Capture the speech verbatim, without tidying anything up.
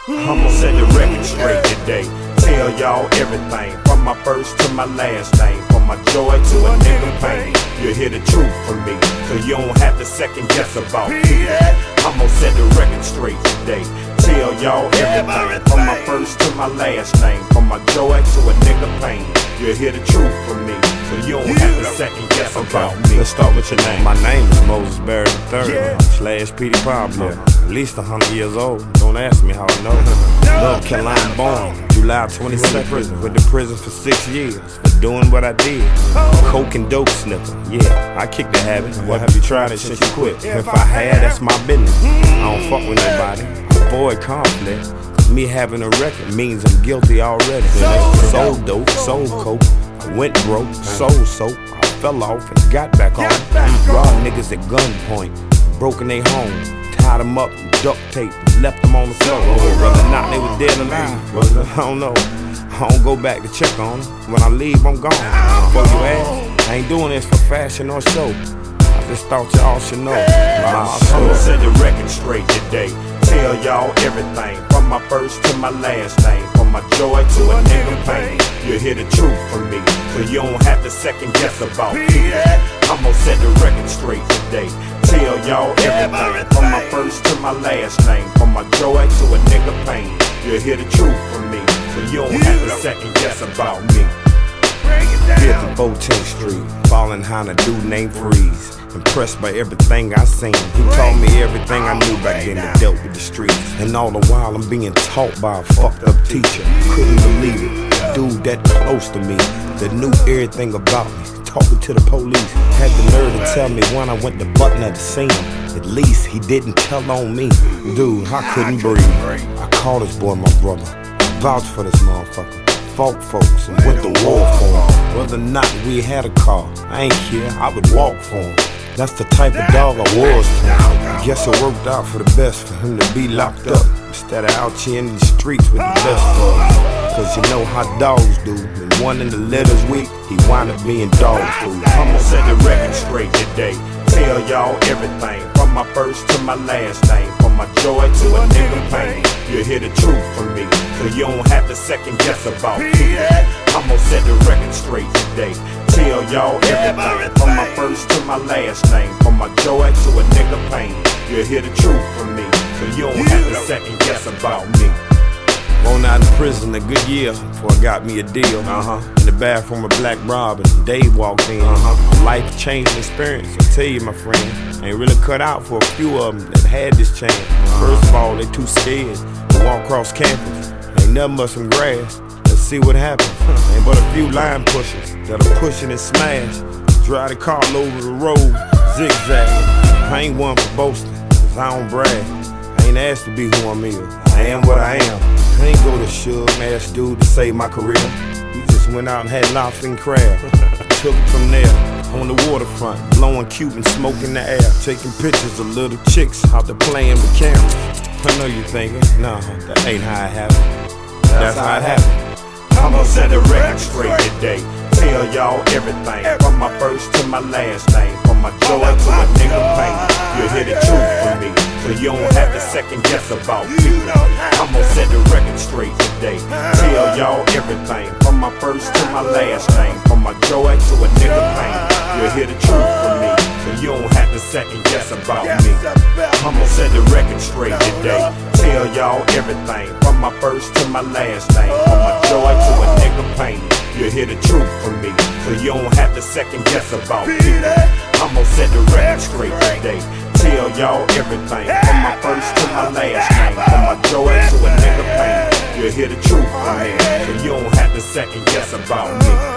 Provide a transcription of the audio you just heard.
I'ma set the record straight today. Tell y'all everything, from my first to my last name, from my joy to a nigga pain. You hear the truth from me, so you don't have to second guess about me. I'ma set the record straight today. Tell y'all everything, from my first to my last name, from my joy to a nigga pain. You hear the truth from me, so you don't have to second guess about me. Let's start with your name. My name is Moses Barrett the third, yeah. slash P D Pablo. Yeah. At least a hundred years old. Don't ask me how I know. North Carolina born, July twenty-second. Went to prison for six years for doing what I did. Coke and dope sniffer. Yeah, I kicked the habit. What have you tried it since you quit? If I had, that's my business. I don't fuck with nobody. Avoid conflict. Me having a record means I'm guilty already. Sold dope, sold coke. I went broke, sold soap. I fell off and got back on. Robbed niggas at gunpoint, broken they home. Tied them up and duct tape, left them on the floor. Whether or not they were dead or alive, I don't know. I don't go back to check on them. When I leave, I'm gone. Before you ask, I ain't doing this for fashion or show. I just thought y'all should know. I'ma set the record straight today. Tell y'all everything, from my first to my last name, from my joy to a nigga pain. You hear the truth from me, so you don't have to second guess about me. I'ma set the record straight today. Tell y'all everything, from my first to my last name, from my joy to a nigga pain. You hear the truth from me, so you don't have to second guess about me. fifth and fourteenth Street, falling behind a dude named Freeze. Impressed by everything I seen. He taught me everything I knew back then that dealt with the streets. And all the while I'm being taught by a fucked up teacher. Couldn't believe it. A dude that close to me, that knew everything about me. Talking to the police. Had the nerve to tell me when I went to Butner to see him. At least he didn't tell on me. Dude, I couldn't breathe. I called this boy my brother. I vouched for this motherfucker. Fought folks and went to war for him. Whether or not we had a car, I ain't care, I would walk for him. That's the type of dog I was to him. I guess it worked out for the best for him to be locked up instead of out here in the streets with the best dogs. Cause you know how dogs do. When one in the litter's weak, he wind up being dog food. I'ma set the record straight today. Tell y'all everything, from my first to my last name, from my joy to a nigga pain. You hear the truth from me, so you don't have to second guess about me. I'ma set the record straight today. Tell y'all everything, from my first to my last name, from my joy to a nigga pain. You hear the truth from me, so you don't have to second guess about me. Gone out in prison a good year before I got me a deal. Uh-huh. In the bathroom of Black Robin, Dave walked in. Uh-huh. Life-changing experience, I tell you, my friend. Ain't really cut out for a few of them that had this chance. Uh-huh. First of all, they too scared to walk across campus. Ain't nothing but some grass. Let's see what happens. Ain't but a few line pushers that'll push it and smash. Drive the car over the road, zigzagging. I ain't one for boasting, cause I don't brag. I ain't asked to be who I'm is. I am what I am. I ain't go to Suge and ask dude to save my career. He just went out and had lobster and crab. Took it from there, on the waterfront, blowing Cuban smoke in the air, taking pictures of little chicks out there playing with cameras. I know you thinking, nah, that ain't how it happened. That's how it happened. I'ma set the record straight today. Tell y'all everything, from my first to my last name, from my joy to a nigga pain. You hear the truth from me, so you don't have to second guess about me. I'ma set the record straight today. Tell y'all everything, from my first to my last name, from my joy to a nigga pain. You hear the truth from me, so you don't have to second guess about me. I'ma set the record straight today. Tell y'all everything, from my first to my last name, from my joy to a nigga pain. You hear the truth from me, so you don't have to second guess about me. I'ma set the record straight today. Tell y'all everything, from my first to my last name, from my joy to a nigga pain. You hear the truth from me, so you don't have to second guess about me.